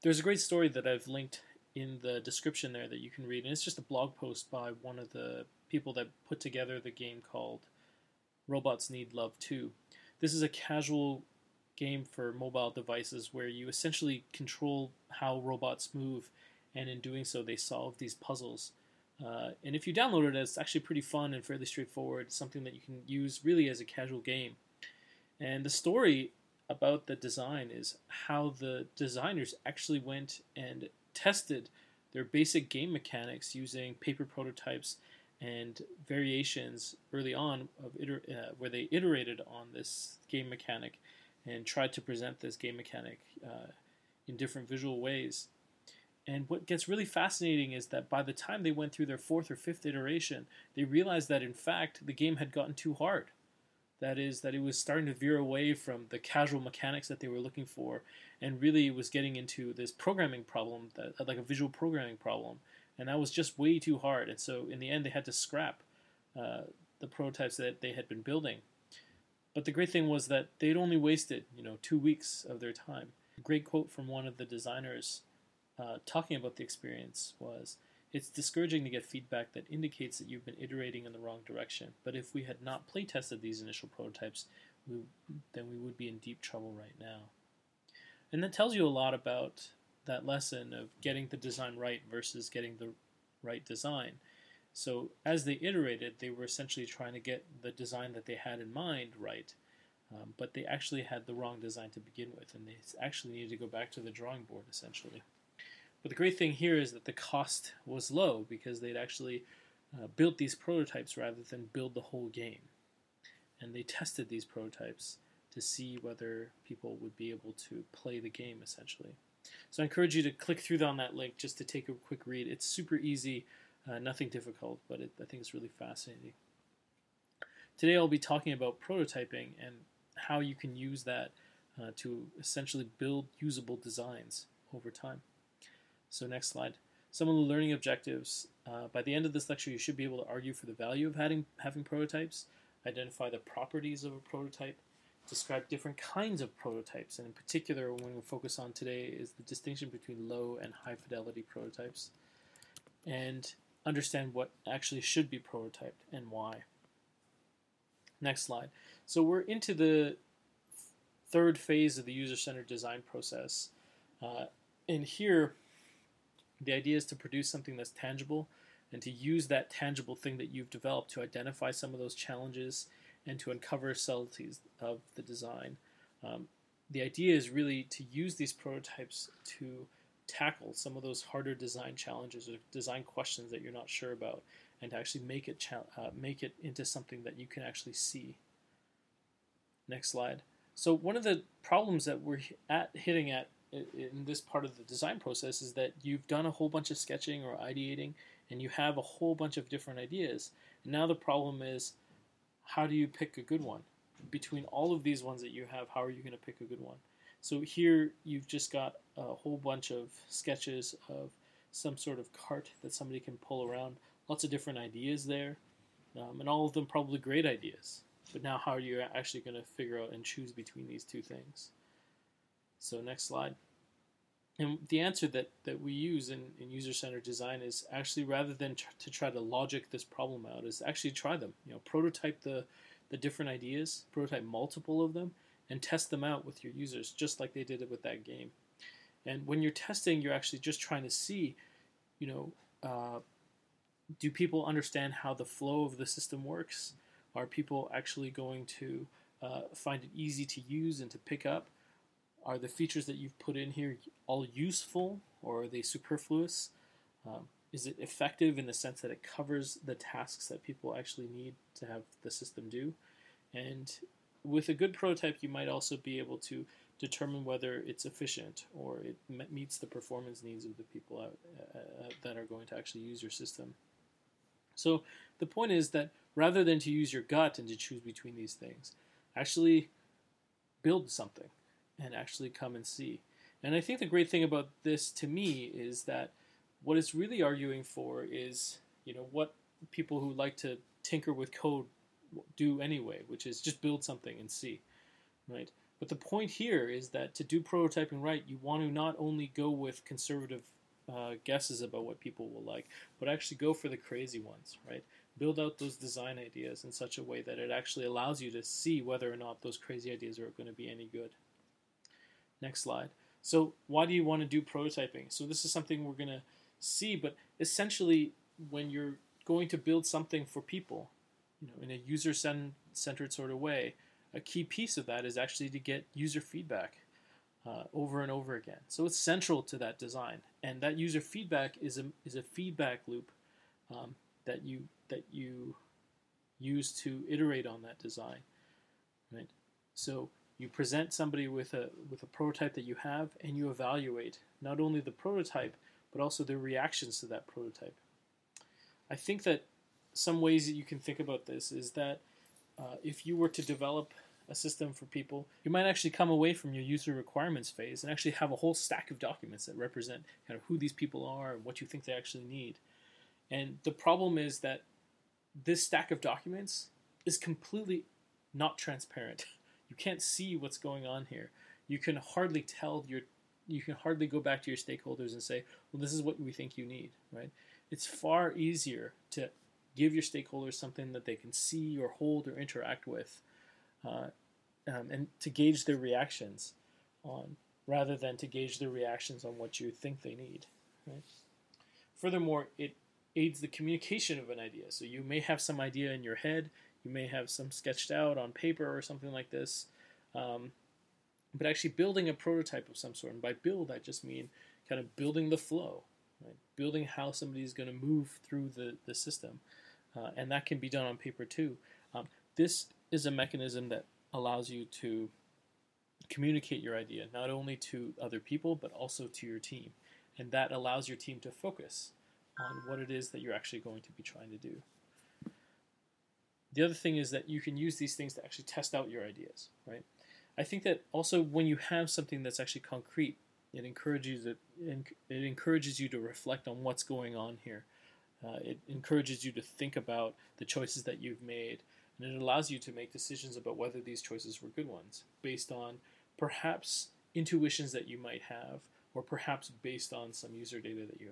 There's a great story that I've linked in the description there that you can read, and it's just a blog post by one of the people that put together the game called Robots Need Love 2. This is a casual game for mobile devices where you essentially control how robots move, and in doing so, they solve these puzzles. And if you download it, it's actually pretty fun and fairly straightforward. It's something that you can use really as a casual game. And the story about the design is how the designers actually went and tested their basic game mechanics using paper prototypes and variations early on of where they iterated on this game mechanic and tried to present this game mechanic in different visual ways. And what gets really fascinating is that by the time they went through their fourth or fifth iteration, they realized that in fact the game had gotten too hard. That is, that it was starting to veer away from the casual mechanics that they were looking for, and really was getting into this programming problem, that, like a visual programming problem, and that was just way too hard. And so in the end, they had to scrap the prototypes that they had been building. But the great thing was that they'd only wasted 2 weeks of their time. A great quote from one of the designers talking about the experience was, "It's discouraging to get feedback that indicates that you've been iterating in the wrong direction. But if we had not play tested these initial prototypes, then we would be in deep trouble right now." And that tells you a lot about that lesson of getting the design right versus getting the right design. So as they iterated, they were essentially trying to get the design that they had in mind right, but they actually had the wrong design to begin with, and they actually needed to go back to the drawing board essentially. But the great thing here is that the cost was low because they'd actually built these prototypes rather than build the whole game. And they tested these prototypes to see whether people would be able to play the game essentially. So I encourage you to click through on that link just to take a quick read. It's super easy, nothing difficult, but I think it's really fascinating. Today I'll be talking about prototyping and how you can use that to essentially build usable designs over time. So next slide. Some of the learning objectives. By the end of this lecture, you should be able to argue for the value of having prototypes, identify the properties of a prototype, describe different kinds of prototypes, and in particular, what we're going to focus on today is the distinction between low and high fidelity prototypes, and understand what actually should be prototyped and why. Next slide. So we're into the third phase of the user-centered design process. And here, the idea is to produce something that's tangible and to use that tangible thing that you've developed to identify some of those challenges and to uncover subtleties of the design. The idea is really to use these prototypes to tackle some of those harder design challenges or design questions that you're not sure about, and to actually make it into something that you can actually see. Next slide. So one of the problems that we're hitting at in this part of the design process is that you've done a whole bunch of sketching or ideating, and you have a whole bunch of different ideas. And now the problem is, how do you pick a good one? Between all of these ones that you have, how are you going to pick a good one? So here you've just got a whole bunch of sketches of some sort of cart that somebody can pull around. Lots of different ideas there, and all of them probably great ideas. But now how are you actually going to figure out and choose between these two things? So next slide. And the answer that we use in user-centered design is actually, rather than to try to logic this problem out, is actually try them. Prototype the different ideas, prototype multiple of them, and test them out with your users, just like they did it with that game. And when you're testing, you're actually just trying to see, do people understand how the flow of the system works? Are people actually going to find it easy to use and to pick up? Are the features that you've put in here all useful, or are they superfluous? Is it effective in the sense that it covers the tasks that people actually need to have the system do? And with a good prototype, you might also be able to determine whether it's efficient or it meets the performance needs of the people that are going to actually use your system. So the point is that rather than to use your gut and to choose between these things, actually build something and actually come and see. And I think the great thing about this to me is that what it's really arguing for is, what people who like to tinker with code do anyway, which is just build something and see, right? But the point here is that to do prototyping right, you want to not only go with conservative guesses about what people will like, but actually go for the crazy ones, right? Build out those design ideas in such a way that it actually allows you to see whether or not those crazy ideas are going to be any good. Next slide. So why do you want to do prototyping? So this is something we're going to see, but essentially when you're going to build something for people, in a user-centered sort of way, a key piece of that is actually to get user feedback over and over again. So it's central to that design, and that user feedback is a feedback loop that you use to iterate on that design, right? So you present somebody with a prototype that you have, and you evaluate not only the prototype but also their reactions to that prototype. I think that some ways that you can think about this is that if you were to develop a system for people, you might actually come away from your user requirements phase and actually have a whole stack of documents that represent kind of who these people are and what you think they actually need. And the problem is that this stack of documents is completely not transparent. You can't see what's going on here. You can hardly go back to your stakeholders and say, well, this is what we think you need, right? It's far easier to give your stakeholders something that they can see or hold or interact with, and to gauge their reactions on, rather than to gauge their reactions on what you think they need, right? Furthermore, it aids the communication of an idea. So you may have some idea in your head, you may have some sketched out on paper or something like this, but actually building a prototype of some sort, and by build I just mean kind of building the flow, right? Building how somebody's going to move through the system, and that can be done on paper too. This is a mechanism that allows you to communicate your idea not only to other people but also to your team, and that allows your team to focus on what it is that you're actually going to be trying to do. The other thing is that you can use these things to actually test out your ideas, right? I think that also when you have something that's actually concrete, it encourages you to reflect on what's going on here. It encourages you to think about the choices that you've made, and it allows you to make decisions about whether these choices were good ones, based on perhaps intuitions that you might have, or perhaps based on some user data that you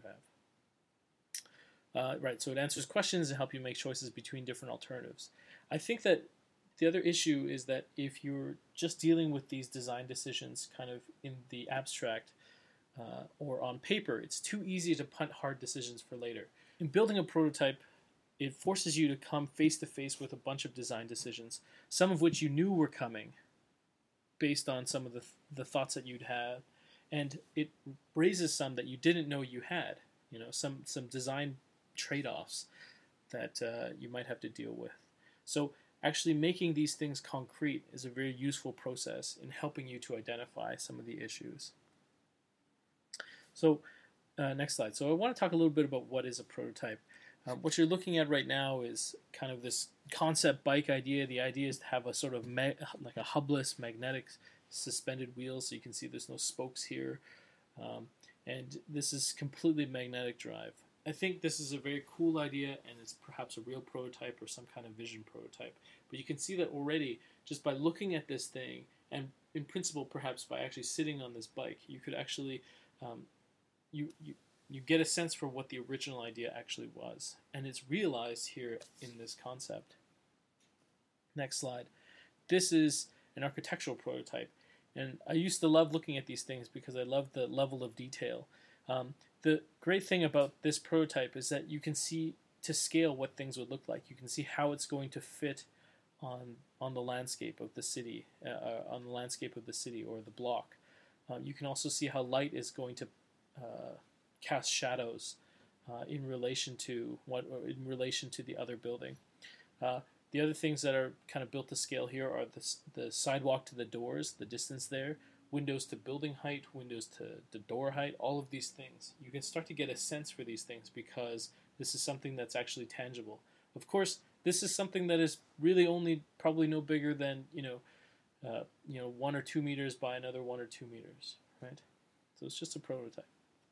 have. Right, so it answers questions and helps you make choices between different alternatives. I think that the other issue is that if you're just dealing with these design decisions kind of in the abstract or on paper, it's too easy to punt hard decisions for later. In building a prototype, it forces you to come face to face with a bunch of design decisions, some of which you knew were coming based on some of the thoughts that you'd had, and it raises some that you didn't know you had, some design trade-offs that you might have to deal with. So actually making these things concrete is a very useful process in helping you to identify some of the issues. So next slide. So I want to talk a little bit about what is a prototype. What you're looking at right now is kind of this concept bike idea. The idea is to have a sort of like a hubless magnetic suspended wheel, so you can see there's no spokes here. And this is completely magnetic drive. I think this is a very cool idea, and it's perhaps a real prototype or some kind of vision prototype. But you can see that already just by looking at this thing, and in principle perhaps by actually sitting on this bike, you could actually you get a sense for what the original idea actually was, and it's realized here in this concept. Next slide. This is an architectural prototype, and I used to love looking at these things because I love the level of detail. The great thing about this prototype is that you can see to scale what things would look like. You can see how it's going to fit on the landscape of the city, or the block. You can also see how light is going to cast shadows in relation to the other building. The other things that are kind of built to scale here are the sidewalk to the doors, the distance there, windows to building height, windows to the door height, all of these things. You can start to get a sense for these things because this is something that's actually tangible. Of course, this is something that is really only probably no bigger than 1 or 2 meters by another 1 or 2 meters, right? So it's just a prototype.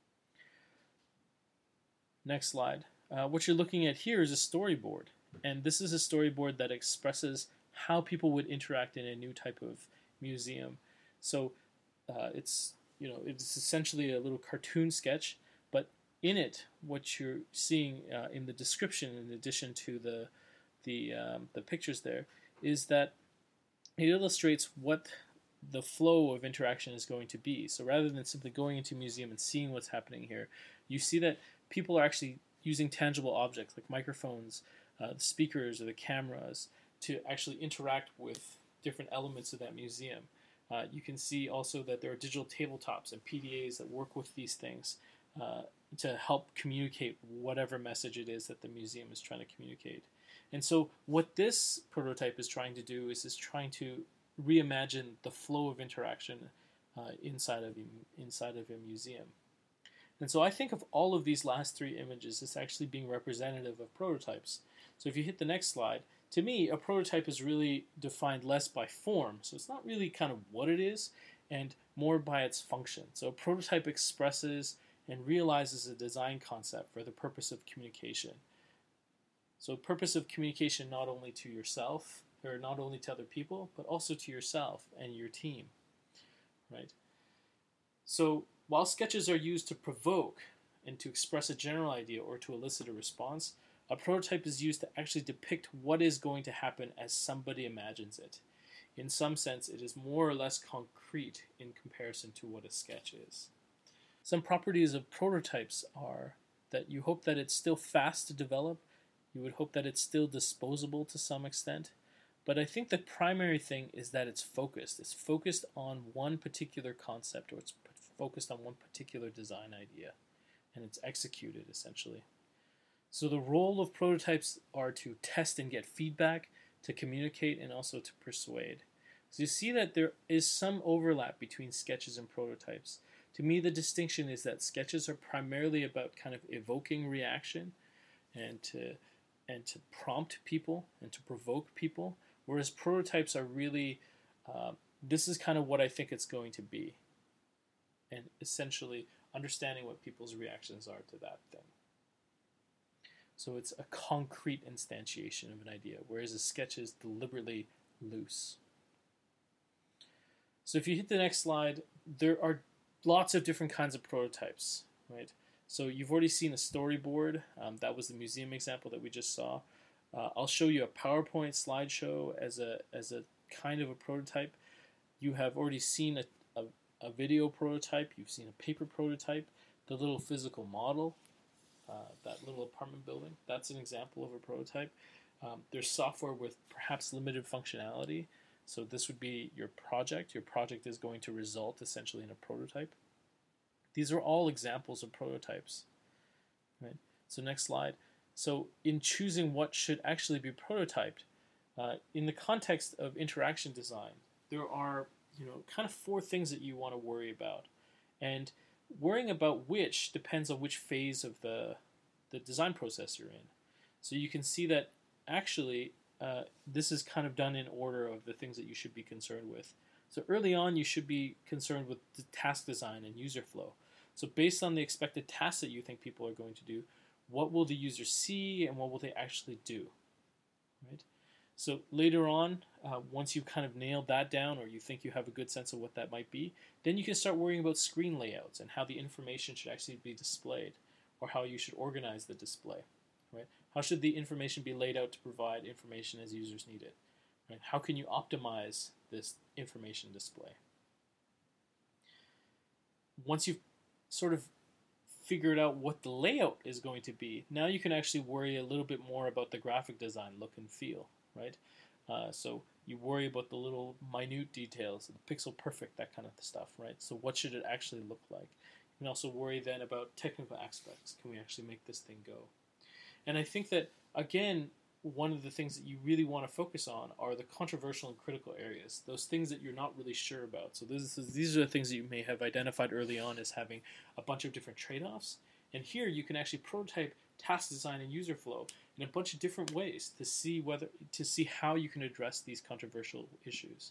Next slide. What you're looking at here is a storyboard, and this is a storyboard that expresses how people would interact in a new type of museum. So it's it's essentially a little cartoon sketch, but in it, what you're seeing in the description, in addition to the pictures there, is that it illustrates what the flow of interaction is going to be. So rather than simply going into a museum and seeing what's happening here, you see that people are actually using tangible objects like microphones, the speakers, or the cameras to actually interact with different elements of that museum. You can see also that there are digital tabletops and PDAs that work with these things to help communicate whatever message it is that the museum is trying to communicate. And so what this prototype is trying to do is trying to reimagine the flow of interaction inside of a museum. And so I think of all of these last three images as actually being representative of prototypes. So if you hit the next slide, to me, a prototype is really defined less by form. So it's not really kind of what it is, and more by its function. So a prototype expresses and realizes a design concept for the purpose of communication. So purpose of communication not only to yourself, or not only to other people, but also to yourself and your team, right? So while sketches are used to provoke and to express a general idea or to elicit a response, a prototype is used to actually depict what is going to happen as somebody imagines it. In some sense, it is more or less concrete in comparison to what a sketch is. Some properties of prototypes are that you hope that it's still fast to develop, you would hope that it's still disposable to some extent, but I think the primary thing is that it's focused. It's focused on one particular concept, or it's focused on one particular design idea, and it's executed essentially. So the role of prototypes are to test and get feedback, to communicate, and also to persuade. So you see that there is some overlap between sketches and prototypes. To me, the distinction is that sketches are primarily about kind of evoking reaction and to prompt people and to provoke people, whereas prototypes are really, this is kind of what I think it's going to be, and essentially understanding what people's reactions are to that thing. So it's a concrete instantiation of an idea, whereas a sketch is deliberately loose. So if you hit the next slide, there are lots of different kinds of prototypes, right? So you've already seen a storyboard. That was the museum example that we just saw. I'll show you a PowerPoint slideshow as a kind of a prototype. You have already seen a video prototype. You've seen a paper prototype. The little physical model, that little apartment building, that's an example of a prototype. There's software with perhaps limited functionality. So this would be your project. Your project is going to result essentially in a prototype. These are all examples of prototypes, right? So next slide. So in choosing what should actually be prototyped, in the context of interaction design, there are kind of four things that you want to worry about, and worrying about which depends on which phase of the design process you're in. So you can see that actually this is kind of done in order of the things that you should be concerned with. So early on, you should be concerned with the task design and user flow. So based on the expected tasks that you think people are going to do, what will the user see and what will they actually do, right? So later on, once you've kind of nailed that down, or you think you have a good sense of what that might be, then you can start worrying about screen layouts and how the information should actually be displayed, or how you should organize the display, right? How should the information be laid out to provide information as users need it, right? How can you optimize this information display? Once you've sort of figured out what the layout is going to be, now you can actually worry a little bit more about the graphic design, look and feel, right? So you worry about the little minute details, the pixel perfect, that kind of stuff, right? So what should it actually look like? You can also worry then about technical aspects. Can we actually make this thing go? And I think that, again, one of the things that you really want to focus on are the controversial and critical areas, those things that you're not really sure about. So these are the things that you may have identified early on as having a bunch of different trade-offs. And here you can actually prototype task design and user flow in a bunch of different ways to see how you can address these controversial issues.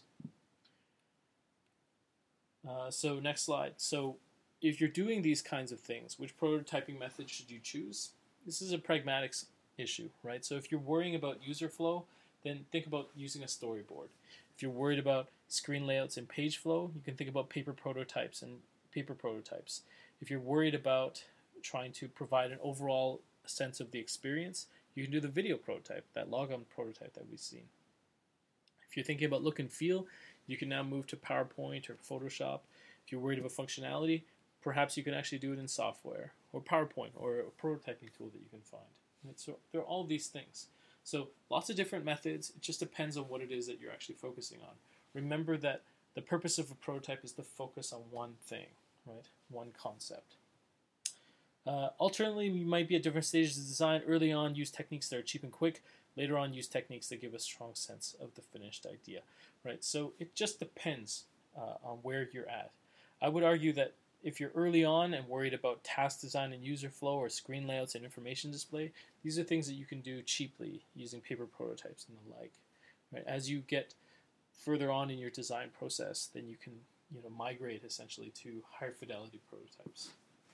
So next slide. So if you're doing these kinds of things, which prototyping method should you choose? This is a pragmatics issue, right? So if you're worrying about user flow, then think about using a storyboard. If you're worried about screen layouts and page flow, you can think about paper prototypes and paper prototypes. If you're worried about trying to provide an overall sense of the experience, you can do the video prototype, that logon prototype that we've seen. If you're thinking about look and feel, you can now move to PowerPoint or Photoshop. If you're worried about functionality, perhaps you can actually do it in software or PowerPoint or a prototyping tool that you can find. Right? So there are all these things. So lots of different methods. It just depends on what it is that you're actually focusing on. Remember that the purpose of a prototype is to focus on one thing, right? One concept. Alternately, you might be at different stages of design. Early on, use techniques that are cheap and quick. Later on, use techniques that give a strong sense of the finished idea, right? So it just depends on where you're at. I would argue that if you're early on and worried about task design and user flow or screen layouts and information display, these are things that you can do cheaply using paper prototypes and the like. Right? As you get further on in your design process, then you can migrate essentially to higher fidelity prototypes.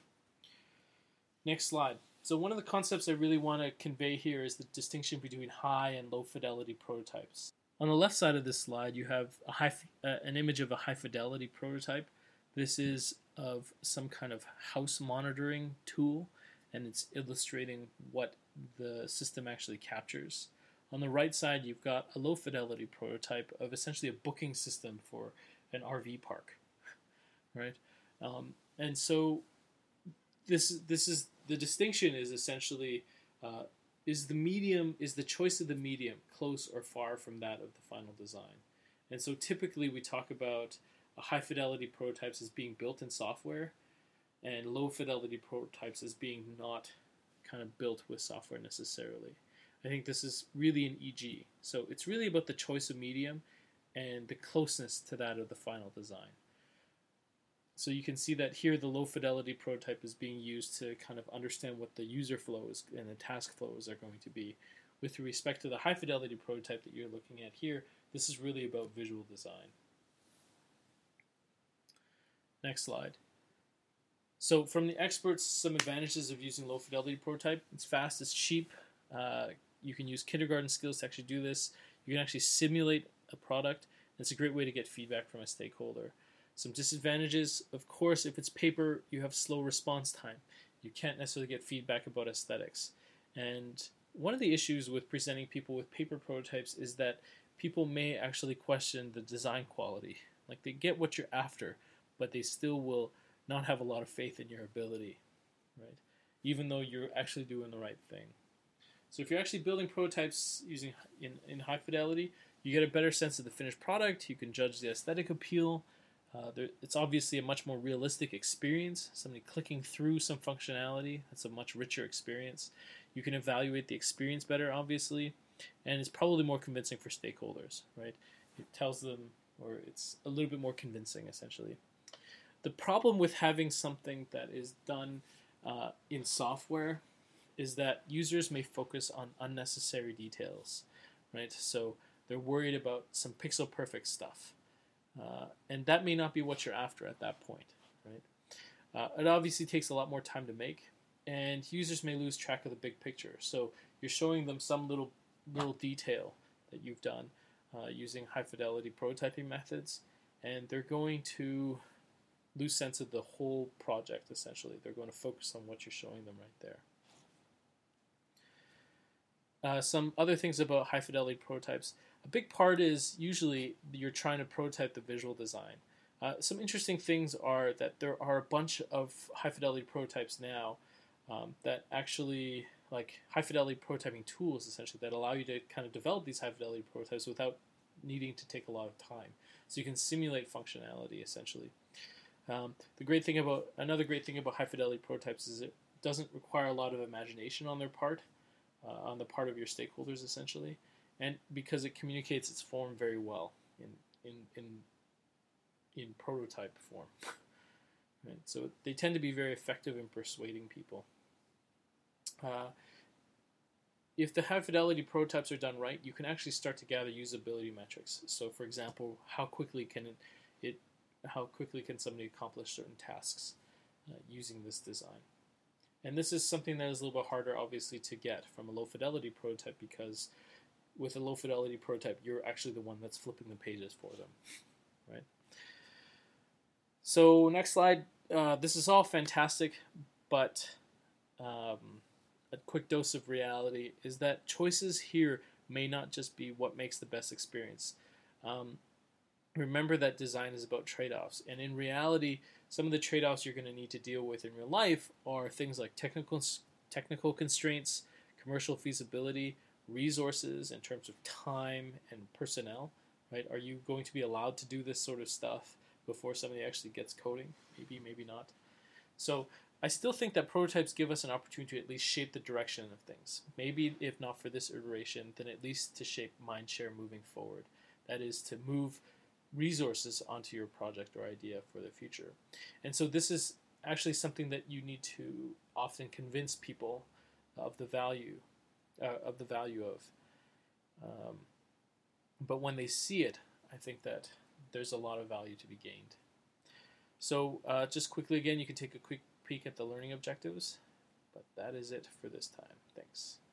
Next slide. So one of the concepts I really want to convey here is the distinction between high and low fidelity prototypes. On the left side of this slide, you have an image of a high fidelity prototype. This is of some kind of house monitoring tool, and it's illustrating what the system actually captures. On the right side, you've got a low fidelity prototype of essentially a booking system for an RV park, right? And so this is the distinction is essentially is the choice of the medium close or far from that of the final design. And so typically we talk about high fidelity prototypes as being built in software and low fidelity prototypes as being not kind of built with software necessarily. I think this is really an EG. So it's really about the choice of medium and the closeness to that of the final design. So you can see that here the low fidelity prototype is being used to kind of understand what the user flows and the task flows are going to be. With respect to the high fidelity prototype that you're looking at here, this is really about visual design. Next slide. So from the experts, some advantages of using low fidelity prototype. It's fast, it's cheap. You can use kindergarten skills to actually do this. You can actually simulate a product. It's a great way to get feedback from a stakeholder. Some disadvantages, of course, if it's paper, you have slow response time. You can't necessarily get feedback about aesthetics. And one of the issues with presenting people with paper prototypes is that people may actually question the design quality. Like they get what you're after, but they still will not have a lot of faith in your ability, right? Even though you're actually doing the right thing. So if you're actually building prototypes using in high fidelity, you get a better sense of the finished product. You can judge the aesthetic appeal. It's obviously a much more realistic experience. Somebody clicking through some functionality, that's a much richer experience. You can evaluate the experience better, obviously, and it's probably more convincing for stakeholders, right? It tells them, or it's a little bit more convincing, essentially. The problem with having something that is done in software is that users may focus on unnecessary details, right? So they're worried about some pixel perfect stuff. And that may not be what you're after at that point, right? It obviously takes a lot more time to make, and users may lose track of the big picture. So you're showing them some little detail that you've done using high fidelity prototyping methods, and they're going to lose sense of the whole project, essentially. They're going to focus on what you're showing them right there. Some other things about high fidelity prototypes. A big part is usually you're trying to prototype the visual design. Some interesting things are that there are a bunch of high fidelity prototypes now that actually, like high fidelity prototyping tools essentially, that allow you to kind of develop these high fidelity prototypes without needing to take a lot of time. So you can simulate functionality essentially. Another great thing about high fidelity prototypes is it doesn't require a lot of imagination on their part. On the part of your stakeholders, essentially, and because it communicates its form very well in prototype form. Right? So they tend to be very effective in persuading people. If the high fidelity prototypes are done right, you can actually start to gather usability metrics. So, for example, how quickly can somebody accomplish certain tasks using this design? And this is something that is a little bit harder, obviously, to get from a low-fidelity prototype, because with a low-fidelity prototype, you're actually the one that's flipping the pages for them. right? So next slide. This is all fantastic, but a quick dose of reality is that choices here may not just be what makes the best experience. Remember that design is about trade-offs, and in reality, some of the trade-offs you're going to need to deal with in real life are things like technical constraints, commercial feasibility, resources in terms of time and personnel. Right? Are you going to be allowed to do this sort of stuff before somebody actually gets coding? Maybe, maybe not. So I still think that prototypes give us an opportunity to at least shape the direction of things. Maybe if not for this iteration, then at least to shape mindshare moving forward. That is to move resources onto your project or idea for the future. And so this is actually something that you need to often convince people of the value of. But when they see it, I think that there's a lot of value to be gained. So just quickly again, you can take a quick peek at the learning objectives, but that is it for this time. Thanks.